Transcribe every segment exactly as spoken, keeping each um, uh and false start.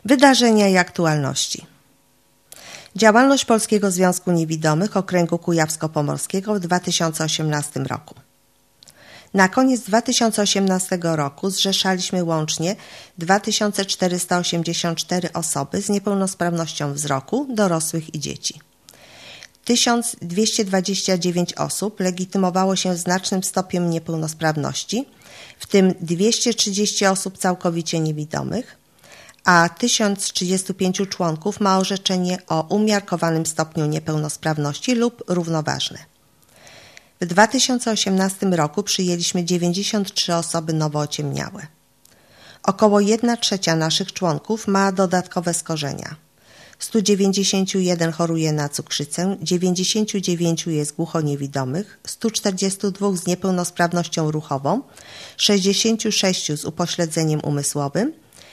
Wydarzenia i aktualności. Działalność Polskiego Związku Niewidomych Okręgu Kujawsko-Pomorskiego w dwa tysiące osiemnastym roku. Na koniec dwa tysiące osiemnastego roku zrzeszaliśmy łącznie dwa tysiące czterysta osiemdziesiąt cztery osoby z niepełnosprawnością wzroku, dorosłych i dzieci. tysiąc dwieście dwadzieścia dziewięć osób legitymowało się znacznym stopniem niepełnosprawności, w tym dwieście trzydzieści osób całkowicie niewidomych, a tysiąc trzydzieści pięć członków ma orzeczenie o umiarkowanym stopniu niepełnosprawności lub równoważne. W dwa tysiące osiemnastym roku przyjęliśmy dziewięćdziesiąt trzy osoby nowo ociemniałe. Około jedna trzecia naszych członków ma dodatkowe schorzenia. sto dziewięćdziesiąt jeden choruje na cukrzycę, dziewięćdziesiąt dziewięć jest głuchoniewidomych, sto czterdzieści dwa z niepełnosprawnością ruchową, sześćdziesiąt sześć z upośledzeniem umysłowym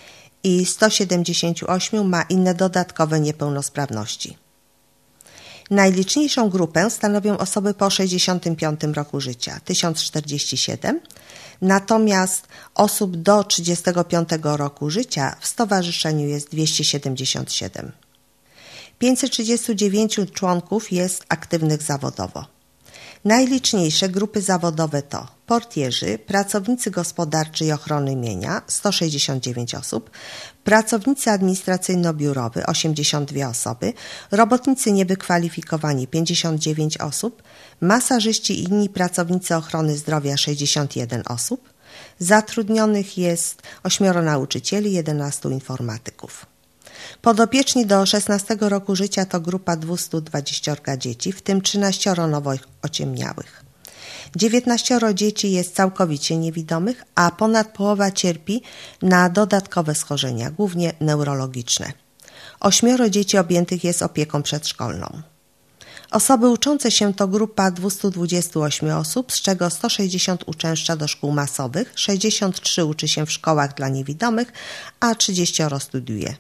i sto siedemdziesiąt osiem ma inne dodatkowe niepełnosprawności. Najliczniejszą grupę stanowią osoby po sześćdziesiątym piątym roku życia, tysiąc czterdzieści siedem, natomiast osób do trzydziestego piątego roku życia w stowarzyszeniu jest dwieście siedemdziesiąt siedem. pięćset trzydzieści dziewięć członków jest aktywnych zawodowo. Najliczniejsze grupy zawodowe to portierzy, pracownicy gospodarczy i ochrony mienia sto sześćdziesiąt dziewięć osób, pracownicy administracyjno-biurowi osiemdziesiąt dwie osoby, robotnicy niewykwalifikowani pięćdziesiąt dziewięć osób, masażyści i inni pracownicy ochrony zdrowia sześćdziesiąt jeden osób, zatrudnionych jest ośmioro nauczycieli, jedenastu informatyków. Podopieczni do szesnastego roku życia to grupa dwieście dwadzieścia dzieci, w tym trzynaście nowo ociemniałych. dziewiętnaście dzieci jest całkowicie niewidomych, a ponad połowa cierpi na dodatkowe schorzenia, głównie neurologiczne. ośmioro dzieci objętych jest opieką przedszkolną. Osoby uczące się to grupa dwieście dwadzieścia osiem osób, z czego sto sześćdziesiąt uczęszcza do szkół masowych, sześćdziesiąt trzy uczy się w szkołach dla niewidomych, a trzydzieści studiuje.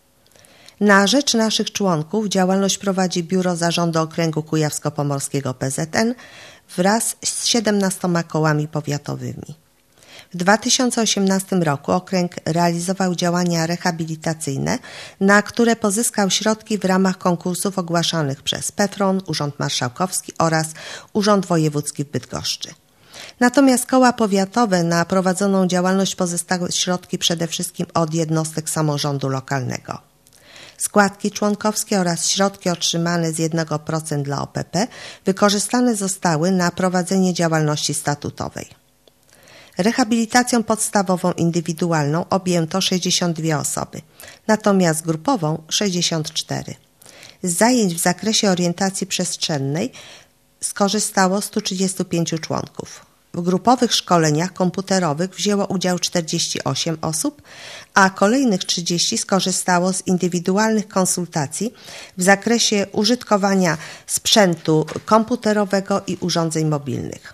Na rzecz naszych członków działalność prowadzi Biuro Zarządu Okręgu Kujawsko-Pomorskiego P Z N wraz z siedemnastoma kołami powiatowymi. W dwa tysiące osiemnastym roku okręg realizował działania rehabilitacyjne, na które pozyskał środki w ramach konkursów ogłaszanych przez PEFRON, Urząd Marszałkowski oraz Urząd Wojewódzki w Bydgoszczy. Natomiast koła powiatowe na prowadzoną działalność pozyskały środki przede wszystkim od jednostek samorządu lokalnego. Składki członkowskie oraz środki otrzymane z jednego procenta dla O P P wykorzystane zostały na prowadzenie działalności statutowej. Rehabilitacją podstawową indywidualną objęto sześćdziesiąt dwie osoby, natomiast grupową sześćdziesiąt cztery. Z zajęć w zakresie orientacji przestrzennej skorzystało sto trzydzieści pięć członków. W grupowych szkoleniach komputerowych wzięło udział czterdzieści osiem osób, a kolejnych trzydzieści skorzystało z indywidualnych konsultacji w zakresie użytkowania sprzętu komputerowego i urządzeń mobilnych.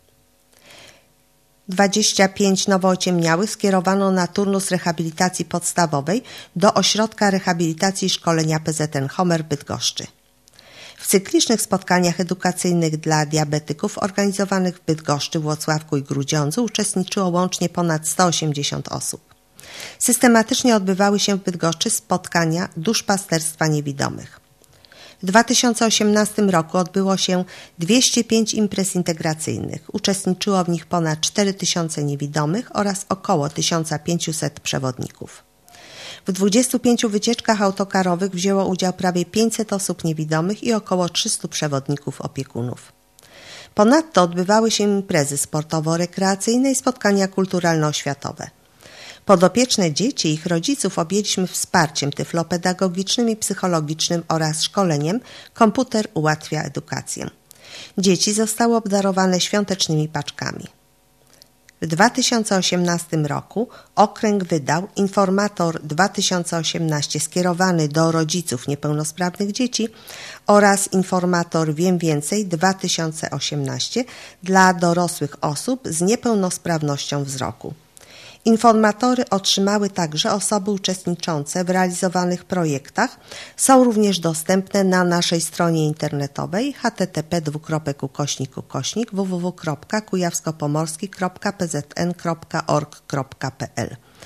dwadzieścia pięć nowo ociemniałych skierowano na turnus rehabilitacji podstawowej do Ośrodka Rehabilitacji i Szkolenia P Z N Homer Bydgoszczy. W cyklicznych spotkaniach edukacyjnych dla diabetyków organizowanych w Bydgoszczy, Włocławku i Grudziądzu uczestniczyło łącznie ponad sto osiemdziesiąt osób. Systematycznie odbywały się w Bydgoszczy spotkania duszpasterstwa niewidomych. W dwa tysiące osiemnastym roku odbyło się dwieście pięć imprez integracyjnych. Uczestniczyło w nich ponad cztery tysiące niewidomych oraz około tysiąc pięćset przewodników. W dwudziestu pięciu wycieczkach autokarowych wzięło udział prawie pięćset osób niewidomych i około trzystu przewodników opiekunów. Ponadto odbywały się imprezy sportowo-rekreacyjne i spotkania kulturalno-oświatowe. Podopieczne dzieci i ich rodziców objęliśmy wsparciem tyflopedagogicznym i psychologicznym oraz szkoleniem Komputer ułatwia edukację. Dzieci zostały obdarowane świątecznymi paczkami. W dwa tysiące osiemnastym roku okręg wydał Informator dwa tysiące osiemnaście skierowany do rodziców niepełnosprawnych dzieci oraz Informator Wiem Więcej dwa tysiące osiemnaście dla dorosłych osób z niepełnosprawnością wzroku. Informatory otrzymały także osoby uczestniczące w realizowanych projektach. Są również dostępne na naszej stronie internetowej h t t p dwukropek ukośnik ukośnik w w w kropka kujawskopomorski kropka p z n kropka org kropka p l.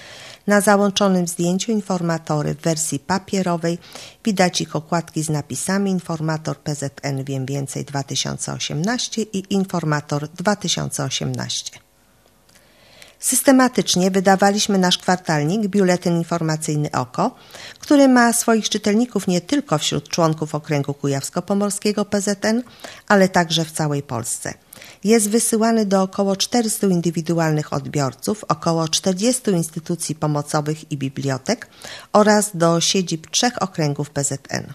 Na załączonym zdjęciu informatory w wersji papierowej. Widać ich okładki z napisami Informator P Z N Wiem Więcej dwa tysiące osiemnaście i Informator dwa tysiące osiemnaście. Systematycznie wydawaliśmy nasz kwartalnik Biuletyn Informacyjny Oko, który ma swoich czytelników nie tylko wśród członków Okręgu Kujawsko-Pomorskiego P Z N, ale także w całej Polsce. Jest wysyłany do około czterystu indywidualnych odbiorców, około czterdziestu instytucji pomocowych i bibliotek oraz do siedzib trzech okręgów P Z N.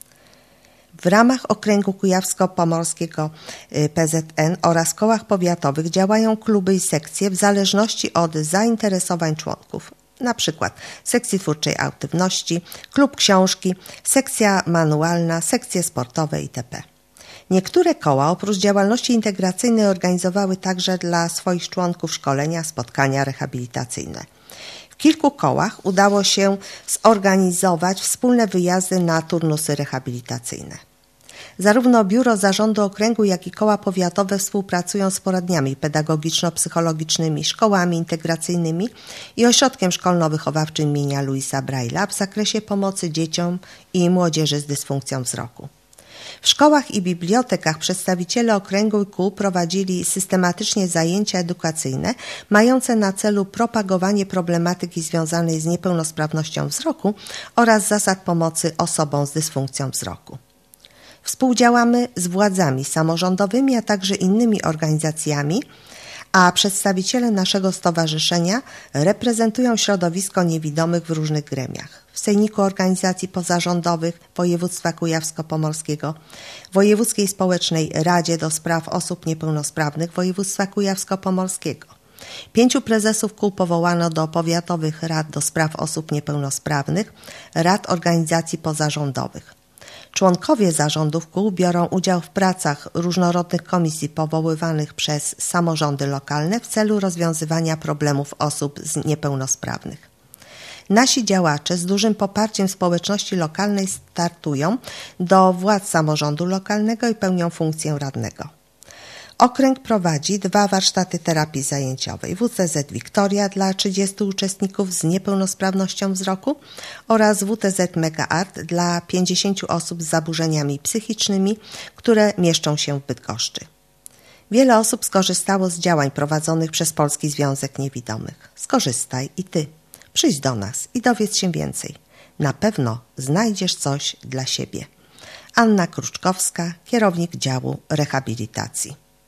W ramach Okręgu Kujawsko-Pomorskiego P Z N oraz kołach powiatowych działają kluby i sekcje w zależności od zainteresowań członków. Na przykład sekcji twórczej aktywności, klub książki, sekcja manualna, sekcje sportowe itp. Niektóre koła oprócz działalności integracyjnej organizowały także dla swoich członków szkolenia, spotkania rehabilitacyjne. W kilku kołach udało się zorganizować wspólne wyjazdy na turnusy rehabilitacyjne. Zarówno Biuro Zarządu Okręgu, jak i koła powiatowe współpracują z poradniami pedagogiczno-psychologicznymi, szkołami integracyjnymi i ośrodkiem szkolno-wychowawczym imienia Louisa Braille'a w zakresie pomocy dzieciom i młodzieży z dysfunkcją wzroku. W szkołach i bibliotekach przedstawiciele okręgu i kół prowadzili systematycznie zajęcia edukacyjne mające na celu propagowanie problematyki związanej z niepełnosprawnością wzroku oraz zasad pomocy osobom z dysfunkcją wzroku. Współdziałamy z władzami samorządowymi, a także innymi organizacjami, a przedstawiciele naszego stowarzyszenia reprezentują środowisko niewidomych w różnych gremiach. W Sejmiku Organizacji Pozarządowych Województwa Kujawsko-Pomorskiego, Wojewódzkiej Społecznej Radzie do Spraw Osób Niepełnosprawnych Województwa Kujawsko-Pomorskiego. Pięciu prezesów kół powołano do powiatowych rad do spraw osób niepełnosprawnych, rad organizacji pozarządowych. Członkowie zarządów kół biorą udział w pracach różnorodnych komisji powoływanych przez samorządy lokalne w celu rozwiązywania problemów osób z niepełnosprawnych. Nasi działacze z dużym poparciem społeczności lokalnej startują do władz samorządu lokalnego i pełnią funkcję radnego. Okręg prowadzi dwa warsztaty terapii zajęciowej W C Z Wiktoria dla trzydziestu uczestników z niepełnosprawnością wzroku oraz W T Z Mega Art dla pięćdziesięciu osób z zaburzeniami psychicznymi, które mieszczą się w Bydgoszczy. Wiele osób skorzystało z działań prowadzonych przez Polski Związek Niewidomych. Skorzystaj i Ty. Przyjdź do nas i dowiedz się więcej. Na pewno znajdziesz coś dla siebie. Anna Kruczkowska, kierownik działu rehabilitacji.